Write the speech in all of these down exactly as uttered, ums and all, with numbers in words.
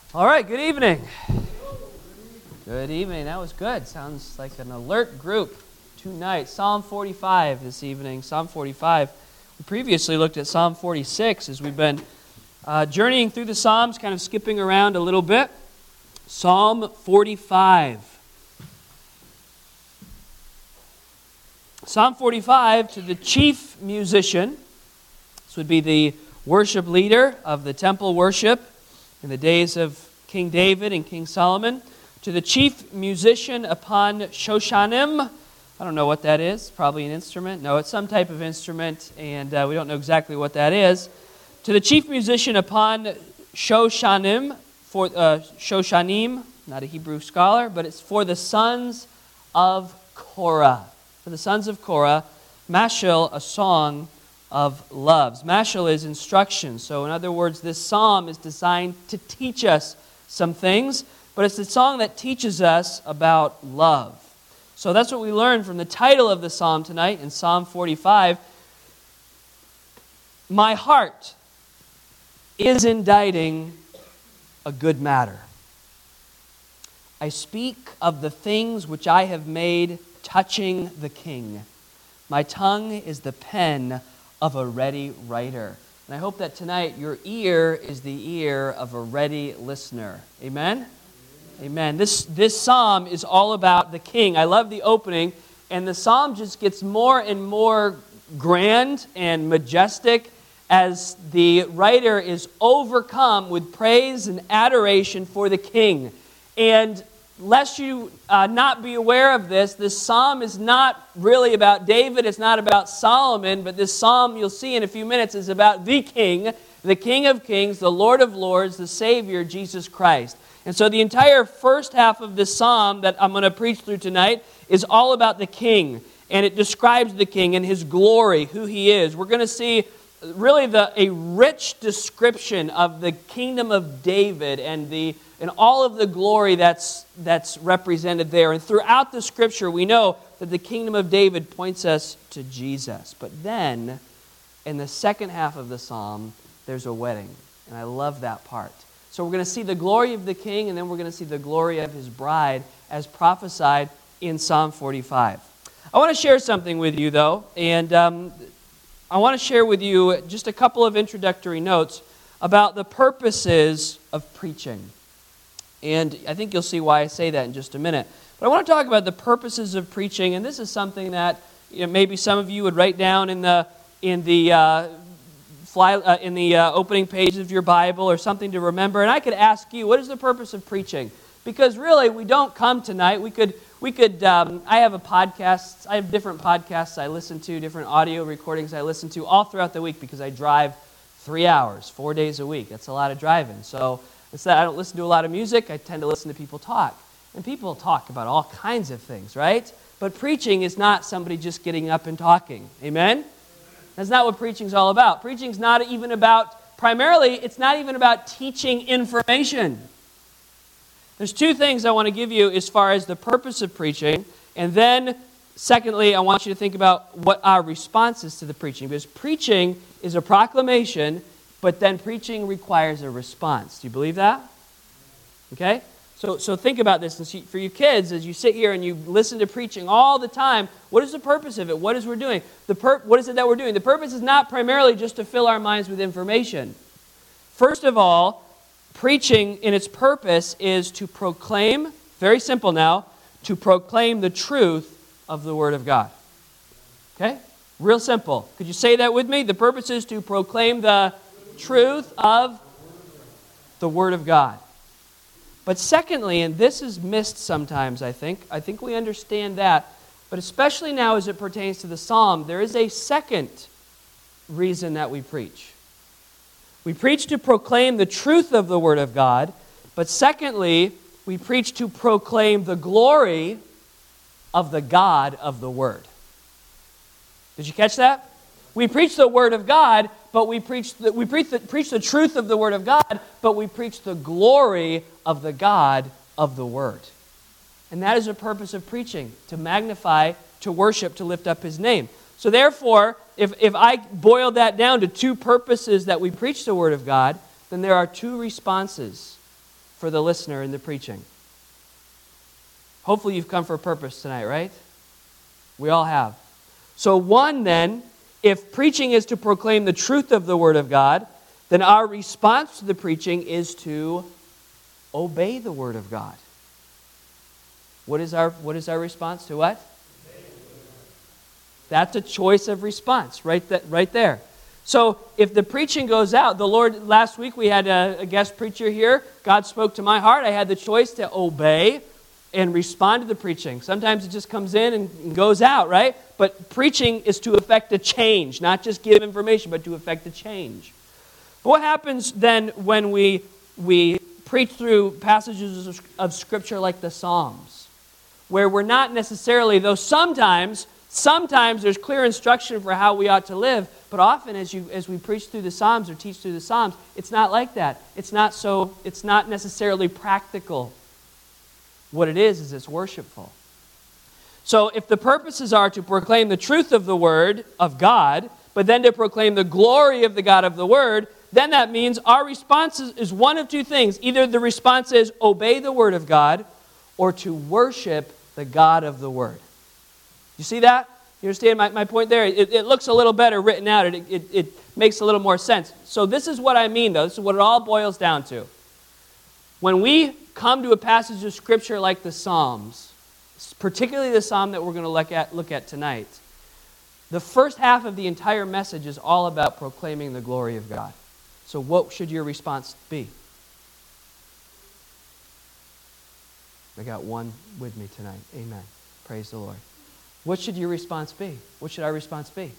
All right, good evening. Good evening. That was good. Sounds like an alert group tonight. Psalm forty-five this evening. Psalm forty-five. We previously looked at Psalm forty-six as we've been uh, journeying through the Psalms, kind of skipping around a little bit. Psalm forty-five. Psalm forty-five, to the chief musician. This would be the worship leader of the temple worship in the days of King David and King Solomon. To the chief musician upon Shoshanim. I don't know what that is. Probably an instrument. No, it's some type of instrument, and uh, we don't know exactly what that is. To the chief musician upon Shoshanim, for uh, Shoshanim, not a Hebrew scholar, but it's for the sons of Korah. For the sons of Korah, Mashal, a song of loves. Mashal is instruction. So in other words, this psalm is designed to teach us some things, but it's the song that teaches us about love. So that's what we learned from the title of the psalm tonight in Psalm forty-five. My heart is inditing a good matter. I speak of the things which I have made touching the king. My tongue is the pen of a ready writer. And I hope that tonight your ear is the ear of a ready listener. Amen? Amen. This, this psalm is all about the king. I love the opening, and the psalm just gets more and more grand and majestic as the writer is overcome with praise and adoration for the king. And lest you uh, not be aware of this, this psalm is not really about David, it's not about Solomon, but this psalm, you'll see in a few minutes, is about the King, the King of Kings, the Lord of Lords, the Savior, Jesus Christ. And so the entire first half of this psalm that I'm going to preach through tonight is all about the King, and it describes the King and His glory, who He is. We're going to see really the a rich description of the kingdom of David and the and all of the glory that's that's represented there. And throughout the Scripture, we know that the kingdom of David points us to Jesus. But then, in the second half of the psalm, there's a wedding, and I love that part. So we're going to see the glory of the king, and then we're going to see the glory of his bride as prophesied in Psalm forty-five. I want to share something with you, though, and um, I want to share with you just a couple of introductory notes about the purposes of preaching. And I think you'll see why I say that in just a minute. But I want to talk about the purposes of preaching, and this is something that you know, maybe some of you would write down in the in the uh, fly uh, in the uh, opening pages of your Bible or something to remember. And I could ask you, what is the purpose of preaching? Because really, we don't come tonight. We could we could. Um, I have a podcast. I have different podcasts I listen to, different audio recordings I listen to all throughout the week because I drive three hours, four days a week. That's a lot of driving. So. It's that I don't listen to a lot of music. I tend to listen to people talk. And people talk about all kinds of things, right? But preaching is not somebody just getting up and talking. Amen? That's not what preaching is all about. Preaching is not even about, primarily, it's not even about teaching information. There's two things I want to give you as far as the purpose of preaching. And then, secondly, I want you to think about what our response is to the preaching. Because preaching is a proclamation, but then preaching requires a response. Do you believe that? Okay? So so think about this. And for you kids, as you sit here and you listen to preaching all the time, what is the purpose of it? What is we're doing? The pur- What is it that we're doing? The purpose is not primarily just to fill our minds with information. First of all, preaching in its purpose is to proclaim, very simple now, to proclaim the truth of the Word of God. Okay? Real simple. Could you say that with me? The purpose is to proclaim the truth of the Word of God. But secondly, and this is missed sometimes, I think, I think we understand that, but especially now as it pertains to the psalm, there is a second reason that we preach. We preach to proclaim the truth of the Word of God, but secondly, we preach to proclaim the glory of the God of the Word. Did you catch that? We preach the Word of God, but we preach the, we preach the, preach the truth of the Word of God, but we preach the glory of the God of the Word. And that is the purpose of preaching, to magnify, to worship, to lift up His name. So therefore, if, if I boil that down to two purposes that we preach the Word of God, then there are two responses for the listener in the preaching? Hopefully you've come for a purpose tonight, right? We all have. So one then, if preaching is to proclaim the truth of the Word of God, then our response to the preaching is to obey the Word of God. What is our, what is our response to what? That's a choice of response, right, th- right there. So if the preaching goes out, the Lord, last week we had a, a guest preacher here. God spoke to my heart. I had the choice to obey and respond to the preaching. Sometimes it just comes in and, and goes out, right? But preaching is to effect a change, not just give information, but to effect a change. But what happens then when we, we preach through passages of, of Scripture like the Psalms, where we're not necessarily, though sometimes... Sometimes there's clear instruction for how we ought to live, but often as you as we preach through the Psalms or teach through the Psalms, it's not like that. It's not so it's not necessarily practical. What it is is it's worshipful. So if the purposes are to proclaim the truth of the Word of God, but then to proclaim the glory of the God of the Word, then that means our response is, is one of two things. Either the response is obey the Word of God, or to worship the God of the Word. You see that? You understand my, my point there? It, it looks a little better written out. It, it, it makes a little more sense. So this is what I mean, though. This is what it all boils down to. When we come to a passage of Scripture like the Psalms, particularly the Psalm that we're going to look at, look at tonight, the first half of the entire message is all about proclaiming the glory of God. So what should your response be? I got one with me tonight. Amen. Praise the Lord. What should your response be? What should our response be?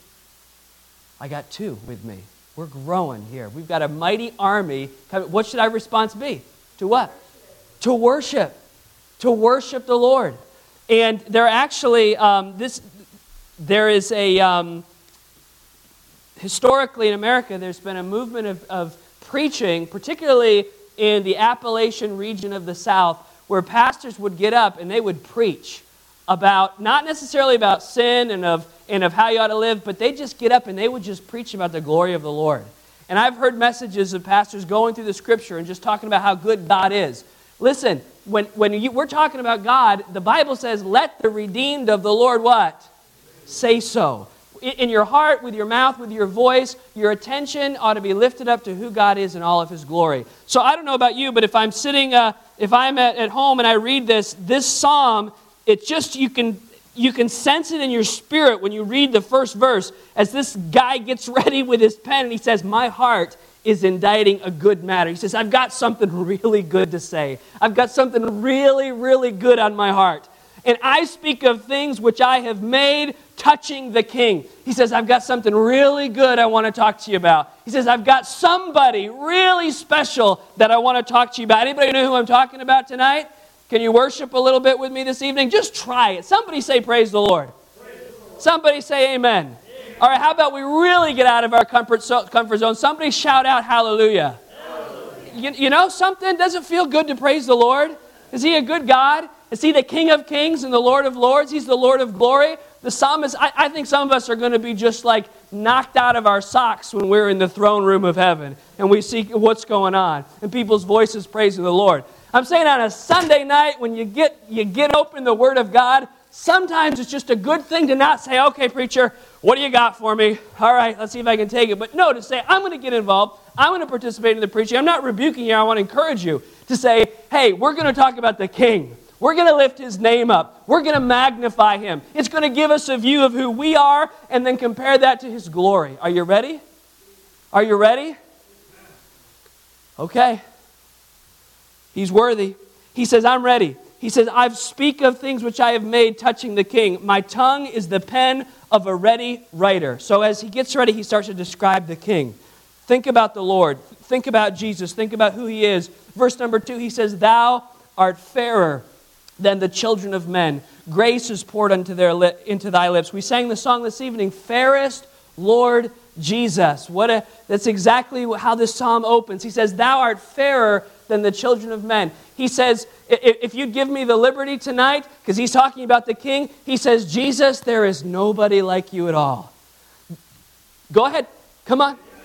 I got two with me. We're growing here. We've got a mighty army. What should our response be? To what? To worship. To worship the Lord. And there actually, um, this, there is a, um, historically in America, there's been a movement of, of preaching, particularly in the Appalachian region of the South, where pastors would get up and they would preach about, not necessarily about sin and of and of how you ought to live, but they just get up and they would just preach about the glory of the Lord. And I've heard messages of pastors going through the Scripture and just talking about how good God is. Listen, when, when you, we're talking about God, the Bible says, let the redeemed of the Lord what? Say so. In, in your heart, with your mouth, with your voice, your attention ought to be lifted up to who God is in all of His glory. So I don't know about you, but if I'm sitting, uh, if I'm at, at home and I read this, this psalm, it's just, you can you can sense it in your spirit when you read the first verse as this guy gets ready with his pen and he says, my heart is inditing a good matter. He says, I've got something really good to say. I've got something really, really good on my heart. And I speak of things which I have made touching the King. He says, I've got something really good I want to talk to you about. He says, I've got somebody really special that I want to talk to you about. Anybody know who I'm talking about tonight? Can you worship a little bit with me this evening? Just try it. Somebody say praise the Lord. Praise the Lord. Somebody say amen. Amen. All right, how about we really get out of our comfort, so, comfort zone? Somebody shout out hallelujah. Hallelujah. You, you know something? Does it feel good to praise the Lord? Is He a good God? Is He the King of kings and the Lord of lords? He's the Lord of glory. The psalmist, I, I think some of us are going to be just like knocked out of our socks when we're in the throne room of heaven and we see what's going on and people's voices praising the Lord. I'm saying on a Sunday night when you get you get open the Word of God, sometimes it's just a good thing to not say, okay, preacher, what do you got for me? All right, let's see if I can take it. But no, to say, I'm going to get involved. I'm going to participate in the preaching. I'm not rebuking you. I want to encourage you to say, hey, we're going to talk about the King. We're going to lift His name up. We're going to magnify Him. It's going to give us a view of who we are and then compare that to His glory. Are you ready? Are you ready? Okay. He's worthy. He says, I'm ready. He says, I speak of things which I have made touching the King. My tongue is the pen of a ready writer. So as he gets ready, he starts to describe the King. Think about the Lord. Think about Jesus. Think about who He is. Verse number two, he says, Thou art fairer than the children of men. Grace is poured unto their li- into thy lips. We sang the song this evening, Fairest Lord Jesus. What a, that's exactly how this psalm opens. He says, Thou art fairer than the children of men. He says, if you'd give me the liberty tonight, because he's talking about the King, he says, Jesus, there is nobody like you at all. Go ahead. Come on.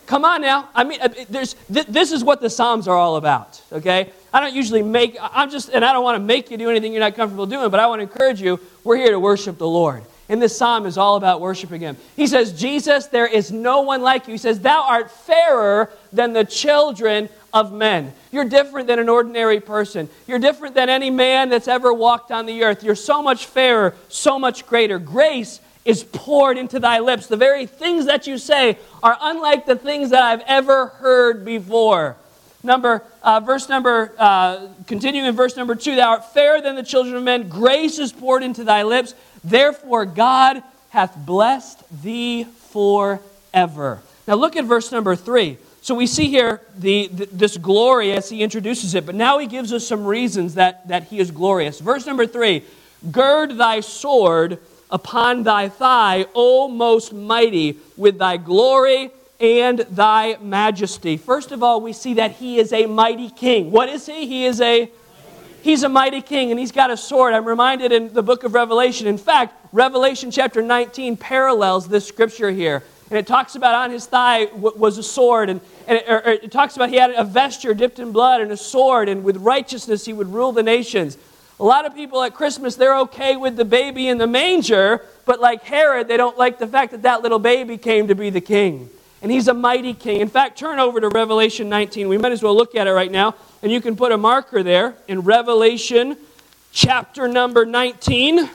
come on now. I mean, there's th- this is what the Psalms are all about, okay? I don't usually make, I'm just, and I don't want to make you do anything you're not comfortable doing, but I want to encourage you, we're here to worship the Lord. And this psalm is all about worshiping Him. He says, Jesus, there is no one like you. He says, thou art fairer than the children of men. You're different than an ordinary person. You're different than any man that's ever walked on the earth. You're so much fairer, so much greater. Grace is poured into thy lips. The very things that you say are unlike the things that I've ever heard before. Number, uh, verse number, uh, continuing in verse number two, thou art fairer than the children of men. Grace is poured into thy lips. Therefore God hath blessed thee forever. Now look at verse number three. So we see here the, the this glory as he introduces it, but now he gives us some reasons that, that he is glorious. Verse number three, gird thy sword upon thy thigh, O most mighty, with thy glory and thy majesty. First of all, we see that he is a mighty king. What is he? He is a He's a mighty king, and he's got a sword. I'm reminded in the book of Revelation. In fact, Revelation chapter nineteen parallels this scripture here. And it talks about on his thigh was a sword, and, and it, or it talks about he had a vesture dipped in blood and a sword, and with righteousness he would rule the nations. A lot of people at Christmas, they're okay with the baby in the manger, but like Herod, they don't like the fact that that little baby came to be the king. And he's a mighty king. In fact, turn over to Revelation nineteen. We might as well look at it right now. And you can put a marker there in Revelation chapter number nineteen.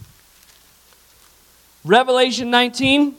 Revelation nineteen.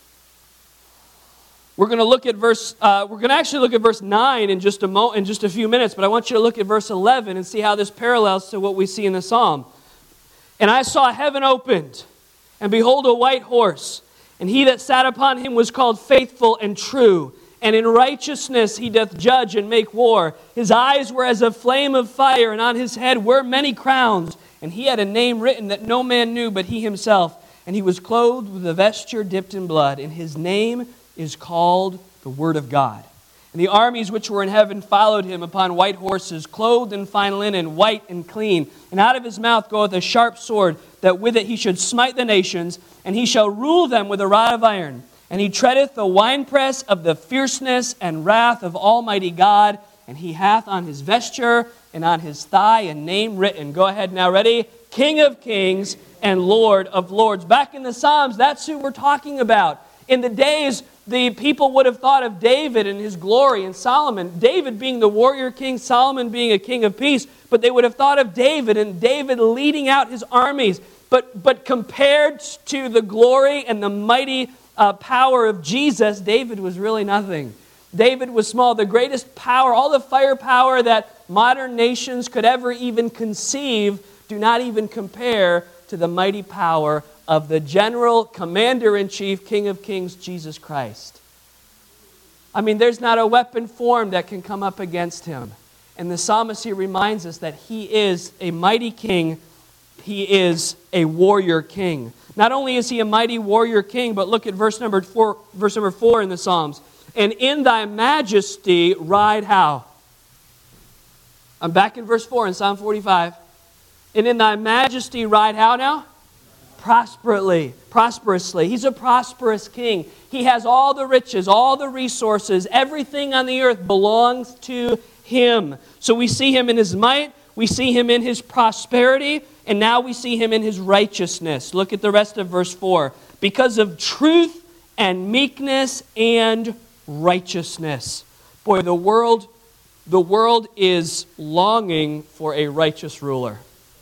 We're going to look at verse. Uh, we're going to actually look at verse nine in just a mo- in just a few minutes. But I want you to look at verse eleven and see how this parallels to what we see in the psalm. And I saw heaven opened, and behold, a white horse. And he that sat upon him was called Faithful and True. And in righteousness he doth judge and make war. His eyes were as a flame of fire, and on his head were many crowns. And he had a name written that no man knew but he himself. And he was clothed with a vesture dipped in blood. And his name is called the Word of God. And the armies which were in heaven followed him upon white horses, clothed in fine linen, white and clean. And out of his mouth goeth a sharp sword, that with it he should smite the nations, and he shall rule them with a rod of iron. And he treadeth the winepress of the fierceness and wrath of Almighty God. And he hath on his vesture and on his thigh a name written. Go ahead now, ready? King of kings and Lord of lords. Back in the Psalms, that's who we're talking about. In the days, the people would have thought of David and his glory, and Solomon, David being the warrior king, Solomon being a king of peace, but they would have thought of David and David leading out his armies. But, but compared to the glory and the mighty uh, power of Jesus, David was really nothing. David was small. The greatest power, all the firepower that modern nations could ever even conceive, do not even compare to the mighty power of the general, commander-in-chief, King of Kings, Jesus Christ. I mean, there's not a weapon formed that can come up against him. And the psalmist here reminds us that he is a mighty king. He is a warrior king. Not only is he a mighty warrior king, but look at verse number four, verse number four in the Psalms. And in thy majesty ride how? I'm back in verse four in Psalm forty-five. And in thy majesty ride how now? Prosperously, prosperously. He's a prosperous king. He has all the riches, all the resources. Everything on the earth belongs to him. So we see him in his might. We see him in his prosperity. And now we see him in his righteousness. Look at the rest of verse four. Because of truth and meekness and righteousness. Boy, the world, the world is longing for a righteous ruler.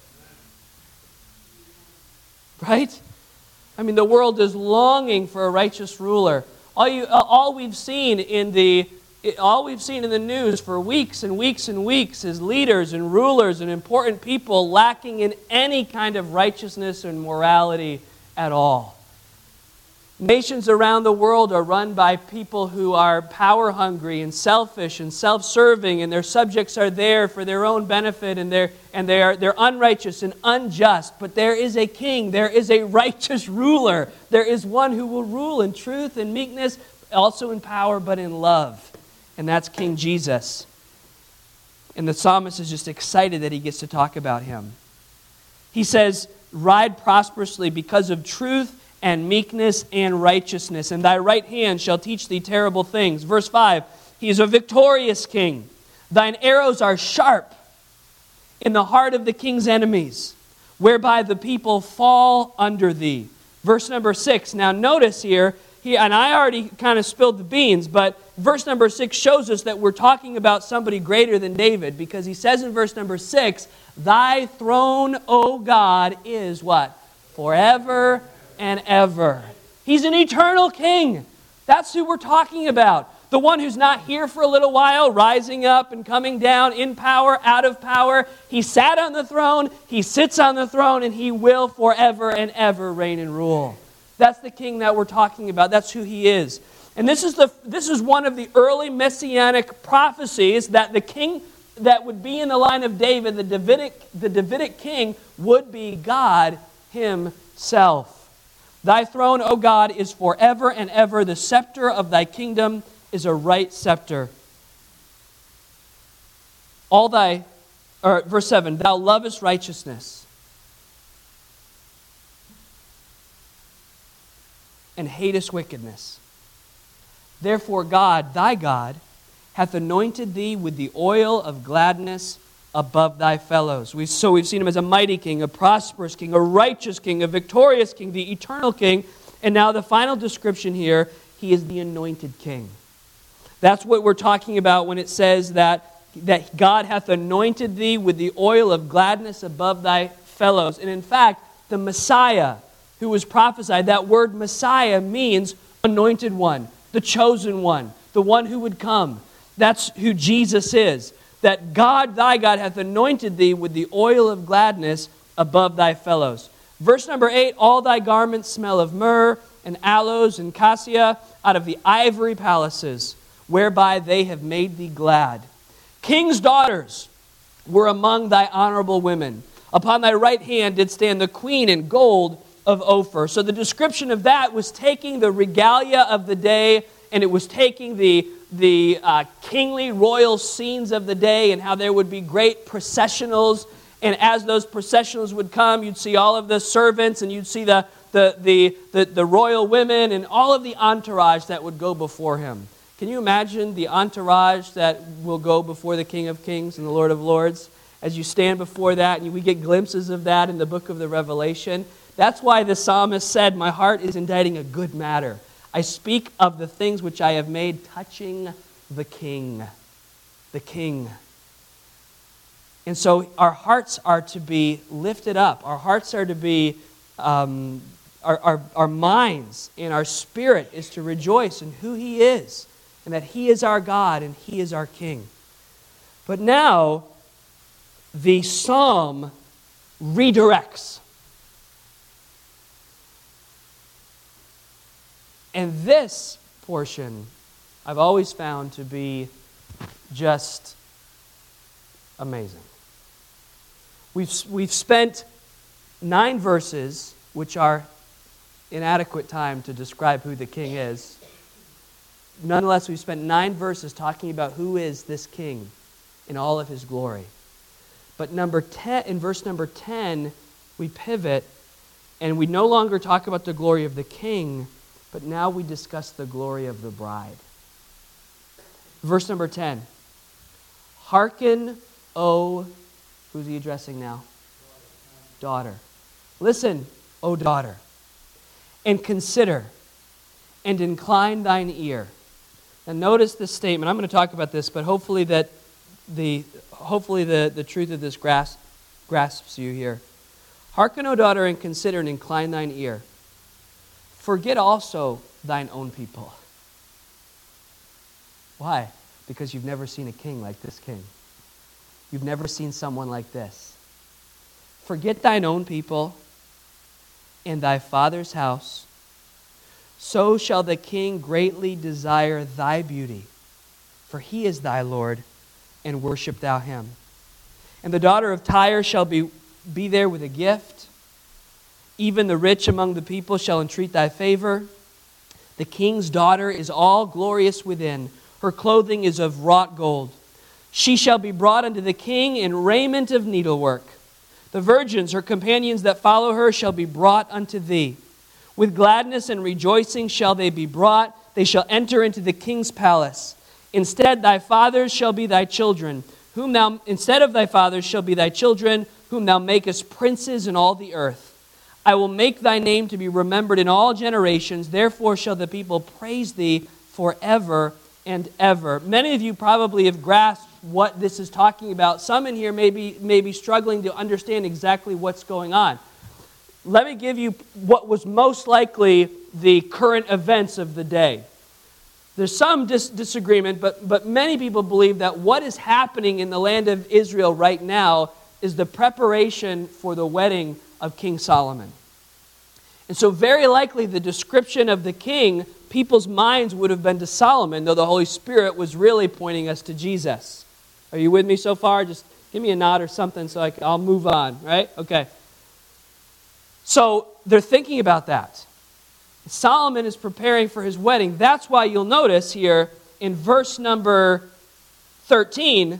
Right? I mean, the world is longing for a righteous ruler. All you, all we've seen in the, all we've seen in the news for weeks and weeks and weeks is leaders and rulers and important people lacking in any kind of righteousness and morality at all. Nations around the world are run by people who are power-hungry and selfish and self-serving, and their subjects are there for their own benefit, and they're and they are they're unrighteous and unjust. But there is a king, there is a righteous ruler, there is one who will rule in truth and meekness, also in power, but in love, and that's King Jesus. And the psalmist is just excited that he gets to talk about him. He says, "Ride prosperously because of truth and meekness and righteousness. And thy right hand shall teach thee terrible things. Verse five, he is a victorious king. Thine arrows are sharp in the heart of the king's enemies, whereby the people fall under thee. Verse number six. Now notice here, he, and I already kind of spilled the beans, but verse number six shows us that we're talking about somebody greater than David, because he says in verse number six, thy throne, O God, is what? Forever and ever. He's an eternal king. That's who we're talking about. The one who's not here for a little while, rising up and coming down in power, out of power. He sat on the throne, he sits on the throne, and he will forever and ever reign and rule. That's the king that we're talking about. That's who he is. And this is the this is one of the early messianic prophecies, that the king that would be in the line of David, the Davidic, the Davidic king, would be God himself. Thy throne, O God, is forever and ever. The scepter of thy kingdom is a right scepter. All thy, or verse seven, thou lovest righteousness and hatest wickedness. Therefore God, thy God, hath anointed thee with the oil of gladness above thy fellows. We, so we've seen him as a mighty king, a prosperous king, a righteous king, a victorious king, the eternal king. And now the final description here, he is the anointed king. That's what we're talking about when it says that, that God hath anointed thee with the oil of gladness above thy fellows. And in fact, the Messiah who was prophesied, that word Messiah means anointed one, the chosen one, the one who would come. That's who Jesus is. That God, thy God, hath anointed thee with the oil of gladness above thy fellows. Verse number eight, all thy garments smell of myrrh and aloes and cassia out of the ivory palaces, whereby they have made thee glad. King's daughters were among thy honorable women. Upon thy right hand did stand the queen in gold of Ophir. So the description of that was taking the regalia of the day, and it was taking the, the uh, kingly royal scenes of the day, and how there would be great processionals. And as those processionals would come, you'd see all of the servants, and you'd see the, the, the, the, the royal women, and all of the entourage that would go before him. Can you imagine the entourage that will go before the King of Kings and the Lord of Lords? As you stand before that, and we get glimpses of that in the book of the Revelation. That's why the psalmist said, my heart is inditing a good matter. I speak of the things which I have made touching the King. The King. And so our hearts are to be lifted up. Our hearts are to be, um, our, our, our minds and our spirit is to rejoice in who he is. And that he is our God and he is our King. But now, the psalm redirects. And this portion I've always found to be just amazing. We've, we've spent nine verses, which are inadequate time to describe who the king is. Nonetheless, we've spent nine verses talking about who is this king in all of his glory. But number ten, in verse number ten, we pivot, and we no longer talk about the glory of the king, but now we discuss the glory of the bride. Verse number ten. Hearken, O, who's he addressing now? Daughter. Listen, O daughter, and consider, and incline thine ear. Now notice this statement. I'm going to talk about this, but hopefully that the hopefully the, the truth of this grasp, grasps you here. Hearken, O daughter, and consider, and incline thine ear. Forget also thine own people. Why? Because you've never seen a king like this king. You've never seen someone like this. Forget thine own people and thy father's house. So shall the king greatly desire thy beauty, for he is thy Lord, and worship thou him. And the daughter of Tyre shall be, be there with a gift. Even the rich among the people shall entreat thy favor. The king's daughter is all glorious within. Her clothing is of wrought gold. She shall be brought unto the king in raiment of needlework. The virgins, her companions that follow her, shall be brought unto thee. With gladness and rejoicing shall they be brought. They shall enter into the king's palace. Instead, thy fathers shall be thy children, whom thou, instead of thy fathers shall be thy children, whom thou makest princes in all the earth. I will make thy name to be remembered in all generations. Therefore shall the people praise thee forever and ever. Many of you probably have grasped what this is talking about. Some in here may be, may be struggling to understand exactly what's going on. Let me give you what was most likely the current events of the day. There's some dis- disagreement, but, but many people believe that what is happening in the land of Israel right now is the preparation for the wedding of King Solomon. And so very likely the description of the king, people's minds would have been to Solomon, though the Holy Spirit was really pointing us to Jesus. Are you with me so far? Just give me a nod or something so I can, I'll move on, right? Okay. So they're thinking about that. Solomon is preparing for his wedding. That's why you'll notice here in verse number thirteen,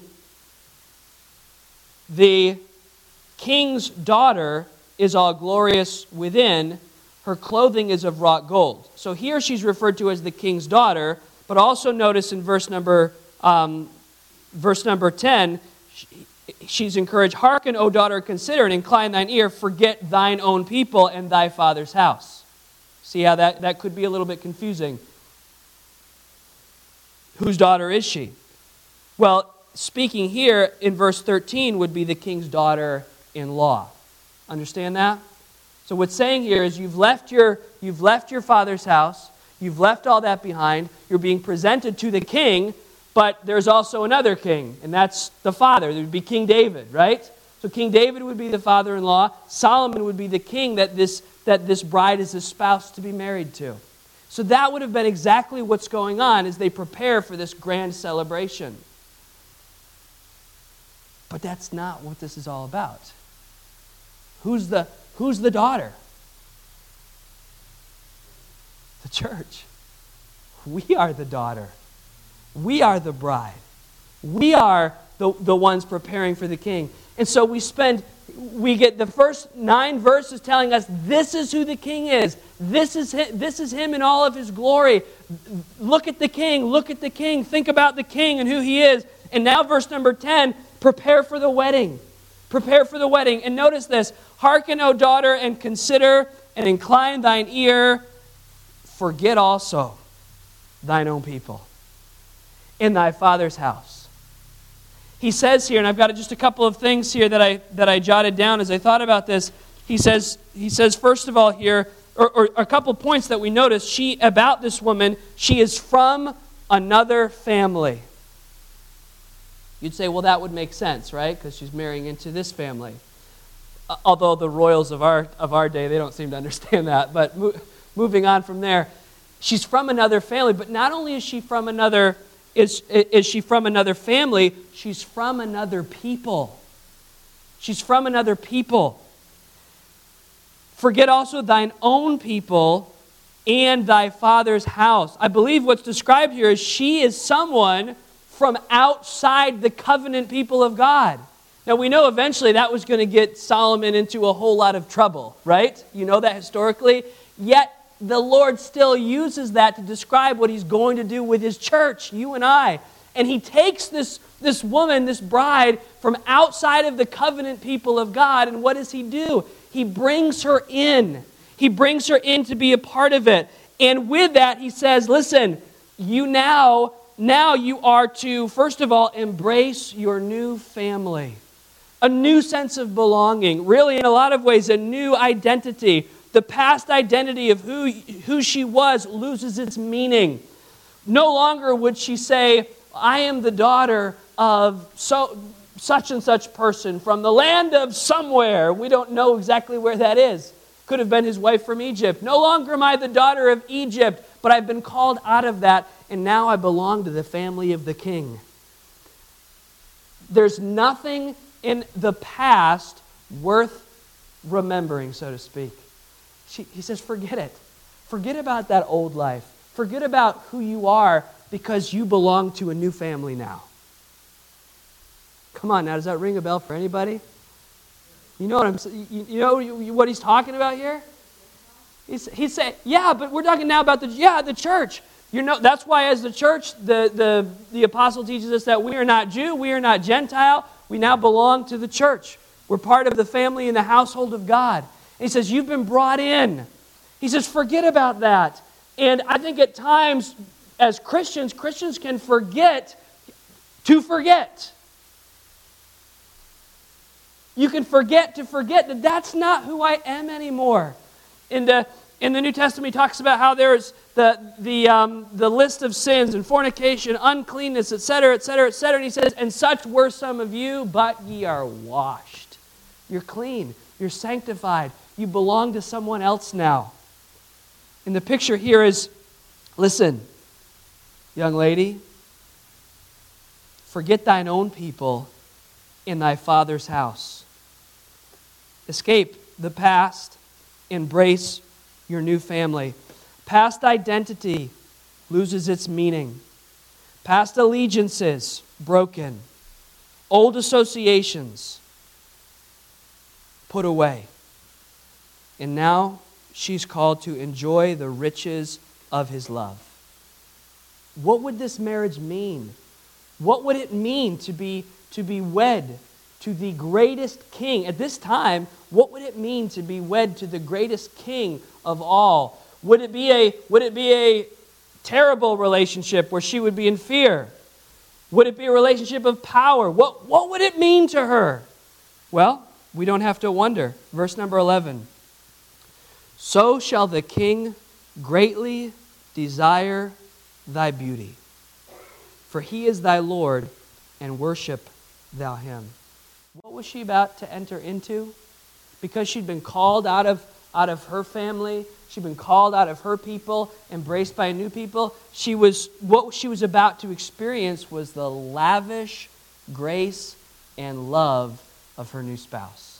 the king's daughter is all glorious within. Her clothing is of wrought gold. So here she's referred to as the king's daughter, but also notice in verse number um, verse number ten, she's encouraged, hearken, O daughter, consider and incline thine ear, forget thine own people and thy father's house. See how that, that could be a little bit confusing. Whose daughter is she? Well, speaking here in verse thirteen would be the king's daughter-in-law. Understand that? So what's saying here is you've left your, you've left your father's house, you've left all that behind, you're being presented to the king, but there's also another king, and that's the father. There would be King David, right? So King David would be the father-in-law. Solomon would be the king that this, that this bride is espoused to be married to. So that would have been exactly what's going on as they prepare for this grand celebration. But that's not what this is all about. Who's the, who's the daughter? The church. We are the daughter. We are the bride. We are the, the ones preparing for the king. And so we spend, we get the first nine verses telling us this is who the king is. This is him, this is him in all of his glory. Look at the king. Look at the king. Think about the king and who he is. And now verse number ten, prepare for the wedding. Prepare for the wedding. And notice this. Hearken, O daughter, and consider and incline thine ear. Forget also thine own people in thy father's house. He says here, and I've got just a couple of things here that I that I jotted down as I thought about this. He says, he says first of all here, or, or a couple points that we notice she about this woman, she is from another family. You'd say, well, that would make sense, right? Because she's marrying into this family. Uh, although the royals of our of our day, they don't seem to understand that. But mo- moving on from there, she's from another family. But not only is she from another is is she from another family, she's from another people. She's from another people. Forget also thine own people and thy father's house. I believe what's described here is she is someone from outside the covenant people of God. Now we know eventually that was going to get Solomon into a whole lot of trouble, right? You know that historically. Yet the Lord still uses that to describe what he's going to do with his church, you and I. And he takes this, this woman, this bride, from outside of the covenant people of God, and what does he do? He brings her in. He brings her in to be a part of it. And with that, he says, listen, you now, now you are to, first of all, embrace your new family. A new sense of belonging. Really, in a lot of ways, a new identity. The past identity of who, who she was loses its meaning. No longer would she say, I am the daughter of so such and such person from the land of somewhere. We don't know exactly where that is. Could have been his wife from Egypt. No longer am I the daughter of Egypt, but I've been called out of that, and now I belong to the family of the king. There's nothing in the past worth remembering, so to speak. She, he says, forget it. Forget about that old life. Forget about who you are because you belong to a new family now. Come on now, does that ring a bell for anybody? You know what I'm you, you know what he's talking about here? He's, he's saying, yeah, but we're talking now about the, yeah, the church. You know, that's why as the church, the, the, the apostle teaches us that we are not Jew, we are not Gentile. We now belong to the church. We're part of the family and the household of God. And he says, you've been brought in. He says, forget about that. And I think at times, as Christians, Christians can forget to forget. You can forget to forget that that's not who I am anymore. In the, in the New Testament, he talks about how there's the, the, um, the list of sins and fornication, uncleanness, et cetera, et cetera, et cetera. And he says, and such were some of you, but ye are washed. You're clean. You're sanctified. You belong to someone else now. And the picture here is, listen, young lady, forget thine own people in thy Father's house. Escape the past. Embrace your new family. Past identity loses its meaning. Past allegiances broken. Old associations put away. And now she's called to enjoy the riches of his love. What would this marriage mean? What would it mean to be, to be wed to the greatest king? At this time, what would it mean to be wed to the greatest king of all? Would it be a, would it be a terrible relationship where she would be in fear? Would it be a relationship of power? What, what would it mean to her? Well, we don't have to wonder. Verse number eleven. So shall the king greatly desire thy beauty, for he is thy Lord, and worship thou him. What was she about to enter into? Because she'd been called out of, out of her family, she'd been called out of her people, embraced by a new people. She was, what she was about to experience was the lavish grace and love of her new spouse.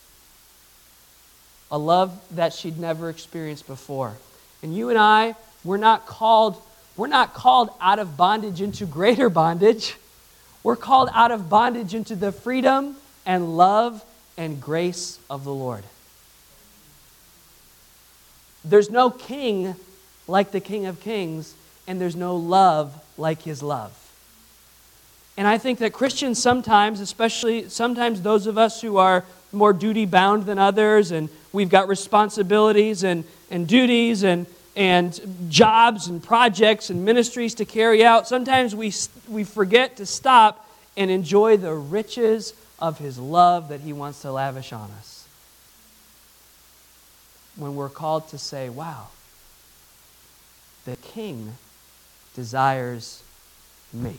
A love that she'd never experienced before. And you and I, we're not called, we're not called out of bondage into greater bondage. We're called out of bondage into the freedom and love and grace of the Lord. There's no king like the King of Kings, and there's no love like his love. And I think that Christians sometimes, especially sometimes those of us who are more duty-bound than others, and we've got responsibilities and, and duties and, and jobs and projects and ministries to carry out, sometimes we, we forget to stop and enjoy the riches of his love that he wants to lavish on us. When we're called to say, wow, the King desires me.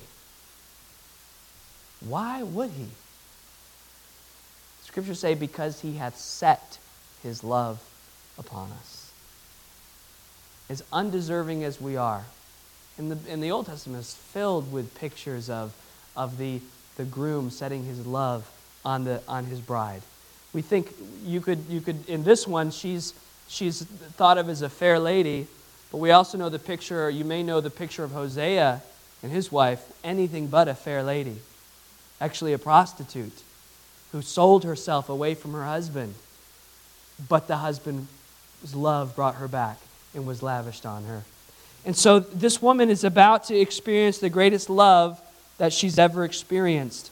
Why would he? Scriptures say, because he hath set his love upon us. As undeserving as we are. And the, and the Old Testament is filled with pictures of, of the, the groom setting his love on, the, on his bride. We think you could, you could in this one, she's, she's thought of as a fair lady, but we also know the picture, or you may know the picture of Hosea and his wife, anything but a fair lady. Actually a prostitute who sold herself away from her husband, but the husband's love brought her back and was lavished on her. And so this woman is about to experience the greatest love that she's ever experienced.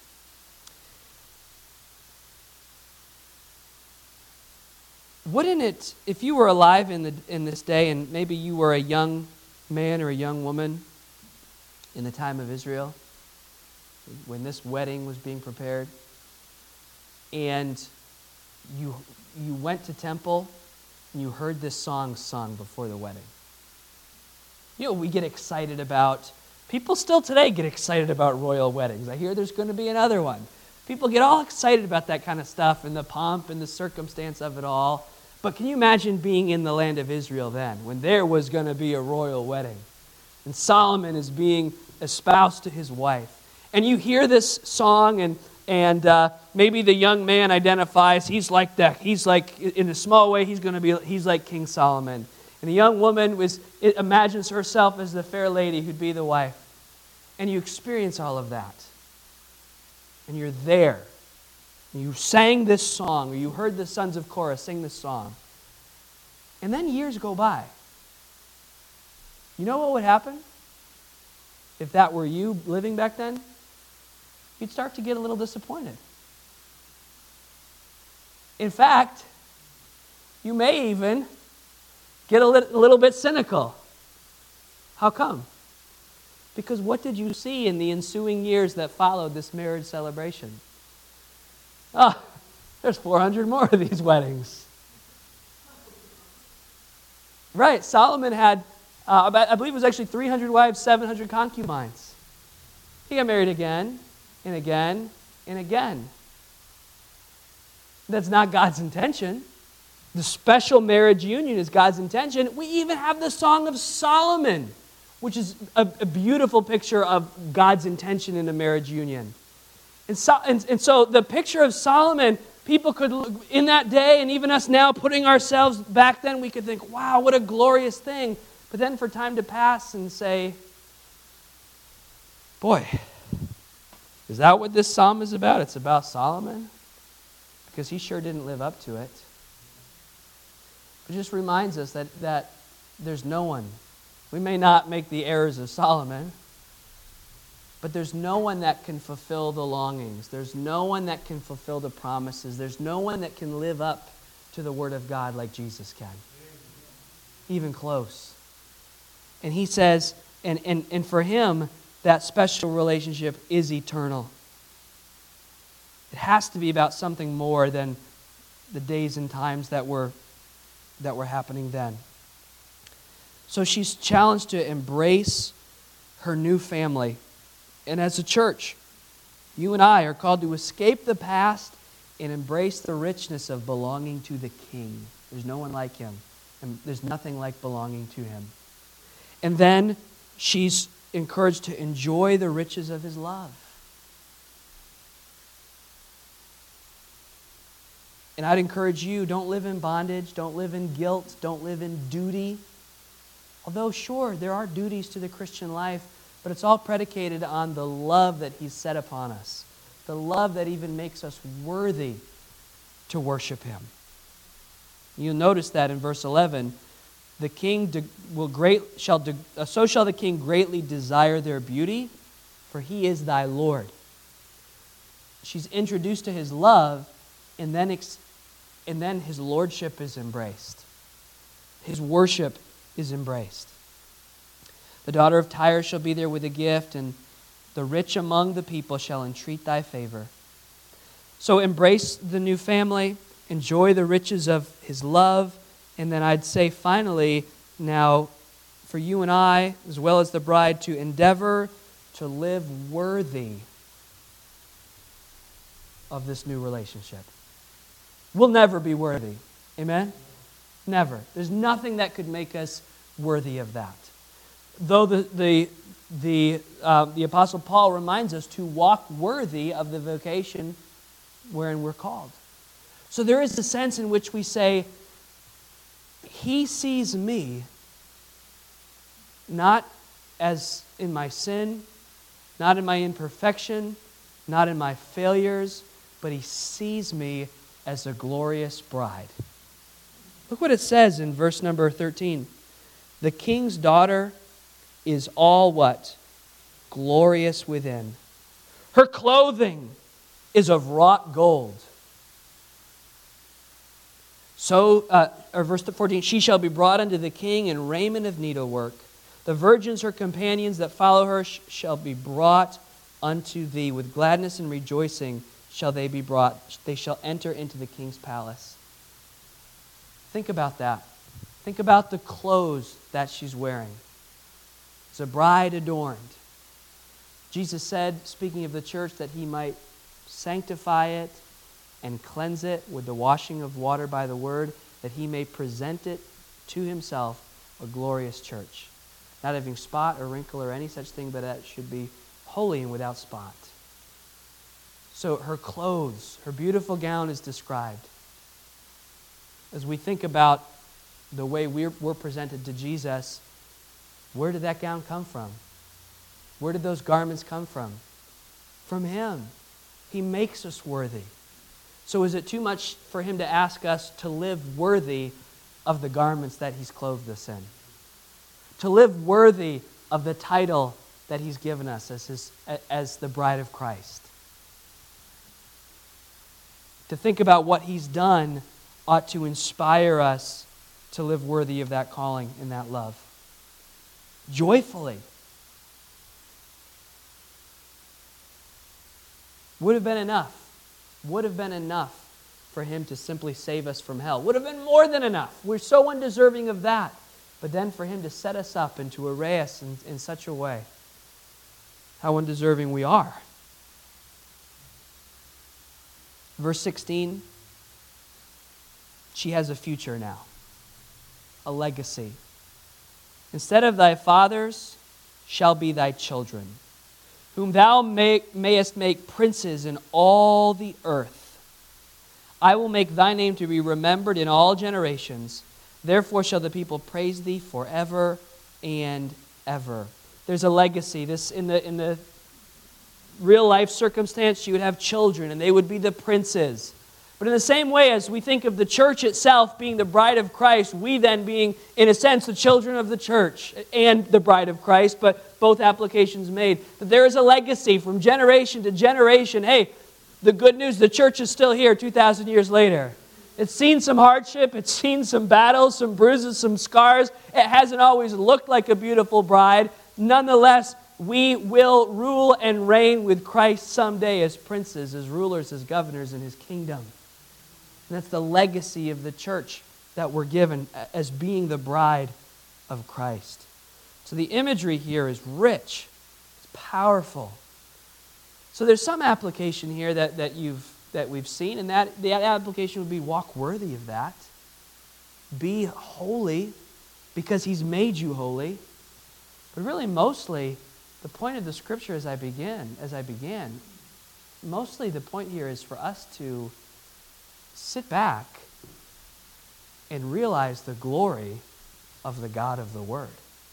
Wouldn't it, if you were alive in the in this day, and maybe you were a young man or a young woman in the time of Israel, when this wedding was being prepared, and you you went to temple and you heard this song sung before the wedding. You know, we get excited about, people still today get excited about royal weddings. I hear there's going to be another one. People get all excited about that kind of stuff and the pomp and the circumstance of it all. But can you imagine being in the land of Israel then, when there was going to be a royal wedding, and Solomon is being espoused to his wife, and you hear this song, and and uh, maybe the young man identifies he's like that. He's like, in a small way, he's going to be he's like King Solomon, and the young woman was it imagines herself as the fair lady who'd be the wife, and you experience all of that, and you're there. You sang this song, or you heard the sons of Korah sing this song. And then years go by. You know what would happen if that were you living back then? You'd start to get a little disappointed. In fact, you may even get a li- little bit cynical. How come? Because what did you see in the ensuing years that followed this marriage celebration? Oh, there's four hundred more of these weddings. Right, Solomon had, uh, I believe it was actually three hundred wives, seven hundred concubines. He got married again, and again, and again. That's not God's intention. The special marriage union is God's intention. We even have the Song of Solomon, which is a, a beautiful picture of God's intention in a marriage union. And so, and, and so the picture of Solomon, people could, in that day, and even us now, putting ourselves back then, we could think, wow, what a glorious thing. But then for time to pass and say, boy, is that what this psalm is about? It's about Solomon? Because he sure didn't live up to it. It just reminds us that, that there's no one. We may not make the errors of Solomon, but there's no one that can fulfill the longings. There's no one that can fulfill the promises. There's no one that can live up to the Word of God like Jesus can. Even close. And he says, and, and, and for him, that special relationship is eternal. It has to be about something more than the days and times that were, that were happening then. So she's challenged to embrace her new family. And as a church, you and I are called to escape the past and embrace the richness of belonging to the King. There's no one like him, and there's nothing like belonging to him. And then she's encouraged to enjoy the riches of his love. And I'd encourage you, don't live in bondage, don't live in guilt, don't live in duty. Although, sure, there are duties to the Christian life, but it's all predicated on the love that he's set upon us. The love that even makes us worthy to worship him. You'll notice that in verse eleven, the king de- will great shall de- uh, so shall the king greatly desire their beauty, for he is thy Lord. She's introduced to his love, and then ex- and then his lordship is embraced. His worship is embraced. The daughter of Tyre shall be there with a gift, and the rich among the people shall entreat thy favor. So embrace the new family, enjoy the riches of his love, and then I'd say finally, now for you and I, as well as the bride, to endeavor to live worthy of this new relationship. We'll never be worthy. Amen? Never. There's nothing that could make us worthy of that. Though the the the uh, the Apostle Paul reminds us to walk worthy of the vocation wherein we're called. So there is a sense in which we say, he sees me not as in my sin, not in my imperfection, not in my failures, but he sees me as a glorious bride. Look what it says in verse number thirteen. The king's daughter is all what? Glorious within. Her clothing is of wrought gold. So, uh, or verse fourteen, she shall be brought unto the king in raiment of needlework. The virgins, her companions that follow her, sh- shall be brought unto thee. With gladness and rejoicing shall they be brought. They shall enter into the king's palace. Think about that. Think about the clothes that she's wearing. It's a bride adorned. Jesus said, speaking of the church, that he might sanctify it and cleanse it with the washing of water by the word, that he may present it to himself a glorious church, not having spot or wrinkle or any such thing, but that it should be holy and without spot. So her clothes, her beautiful gown is described. As we think about the way we're, we're presented to Jesus, where did that gown come from? Where did those garments come from? From him. He makes us worthy. So is it too much for him to ask us to live worthy of the garments that he's clothed us in. To live worthy of the title that he's given us as, his, as the bride of Christ. To think about what he's done ought to inspire us to live worthy of that calling and that love. Joyfully. Would have been enough. Would have been enough for him to simply save us from hell. Would have been more than enough. We're so undeserving of that. But then for him to set us up and to array us in, in such a way. How undeserving we are. Verse sixteen. She has a future now. A legacy. Instead of thy fathers shall be thy children, whom thou may, mayest make princes in all the earth. I will make thy name to be remembered in all generations. Therefore shall the people praise thee forever and ever. There's a legacy. This in the in the real life circumstance, she would have children, and they would be the princes. But in the same way as we think of the church itself being the bride of Christ, we then being, in a sense, the children of the church and the bride of Christ, but both applications made. That there is a legacy from generation to generation. Hey, the good news, the church is still here two thousand years later. It's seen some hardship, it's seen some battles, some bruises, some scars. It hasn't always looked like a beautiful bride. Nonetheless, we will rule and reign with Christ someday as princes, as rulers, as governors in his kingdom. And that's the legacy of the church that we're given as being the bride of Christ. So the imagery here is rich. It's powerful. So there's some application here that, that you've that we've seen, and that the application would be walk worthy of that. Be holy because he's made you holy. But really mostly the point of the scripture as I begin, as I began, mostly the point here is for us to sit back and realize the glory of the God of the Word.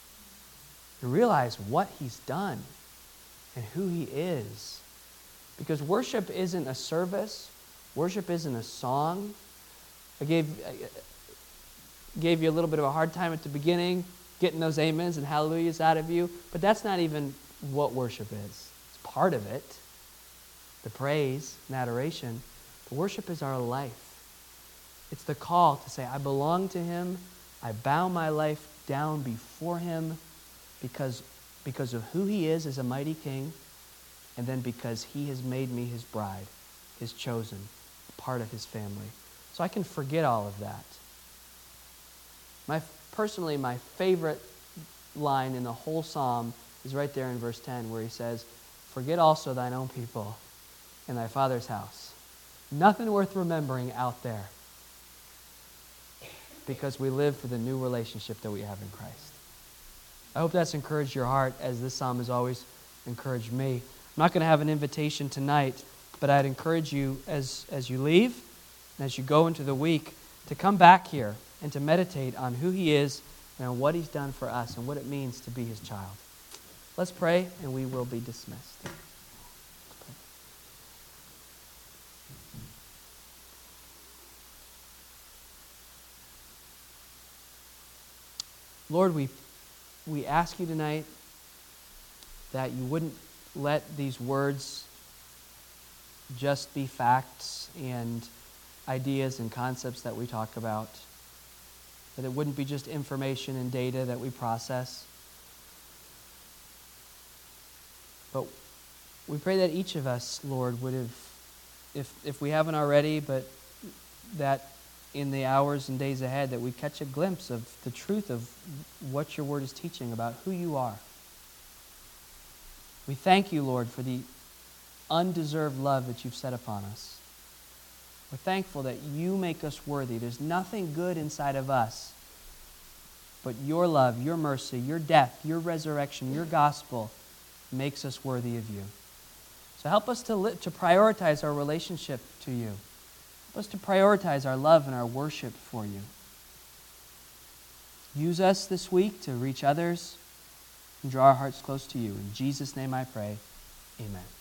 And realize what he's done and who he is. Because worship isn't a service. Worship isn't a song. I gave, I gave you a little bit of a hard time at the beginning, getting those amens and hallelujahs out of you. But that's not even what worship is. It's part of it. The praise and adoration. But worship is our life. It's the call to say, I belong to him. I bow my life down before him because, because of who he is as a mighty king. And then because he has made me his bride, his chosen, part of his family. So I can forget all of that. My personally, my favorite line in the whole psalm is right there in verse ten, where he says, forget also thine own people and thy father's house. Nothing worth remembering out there. Because we live for the new relationship that we have in Christ. I hope that's encouraged your heart, as this psalm has always encouraged me. I'm not going to have an invitation tonight, but I'd encourage you as, as you leave and as you go into the week to come back here and to meditate on who he is and on what he's done for us and what it means to be his child. Let's pray and we will be dismissed. Lord, we, we ask you tonight that you wouldn't let these words just be facts and ideas and concepts that we talk about. That it wouldn't be just information and data that we process. But we pray that each of us, Lord, would have, if, if we haven't already, but that in the hours and days ahead, that we catch a glimpse of the truth of what your word is teaching about who you are. We thank you, Lord, for the undeserved love that you've set upon us. We're thankful that you make us worthy. There's nothing good inside of us, but your love, your mercy, your death, your resurrection, your gospel makes us worthy of you. So help us to, li- to prioritize our relationship to you. Help us to prioritize our love and our worship for you. Use us this week to reach others and draw our hearts close to you. In Jesus' name I pray, amen.